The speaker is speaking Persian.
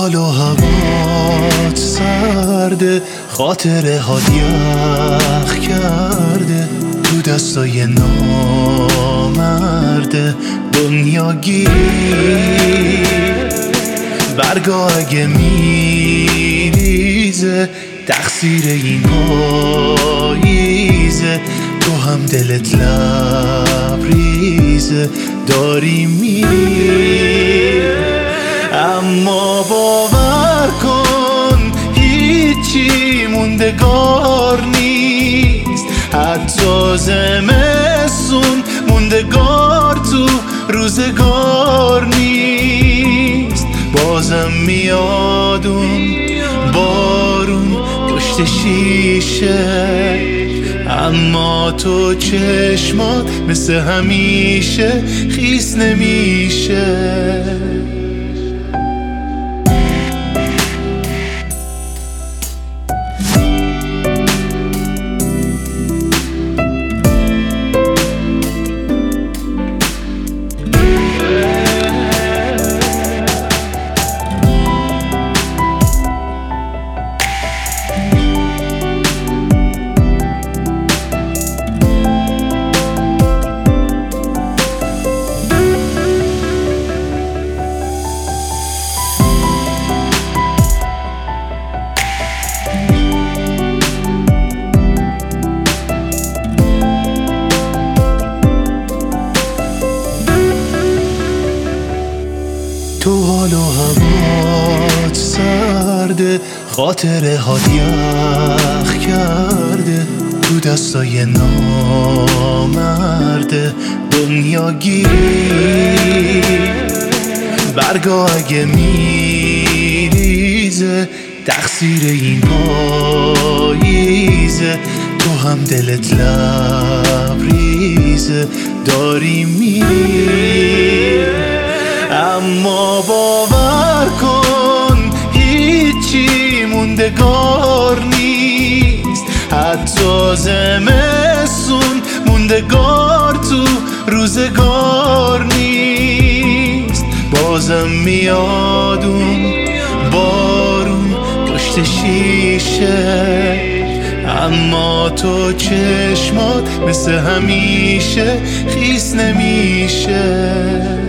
حال و هوات سرده، خاطره هات یخ کرده، تو دستای نامرده دنیا گیر. برگا اگه میریزه تقصیر این پاییزه، تو هم دلت لبریزه داری میری. اما باور کن هیچی موندگار نیست، حتی زمستون موندگار تو روزگار نیست. بازم میاد اون بارون پشت شیشه، اما تو چشمات مثل همیشه خیس نمیشه. تو حال و هوات سرده، خاطره هات یخ کرده، تو دستای نامرده دنیا گیر. برگا اگه میریزه تقصیر این پاییزه، تو هم دلت لبریزه داری میری. اما باور کن هیچی موندگار نیست، حتی زمستون موندگار تو روزگار نیست. بازم میاد اون بارون پشت شیشه، اما تو چشمات مثل همیشه خیس نمیشه.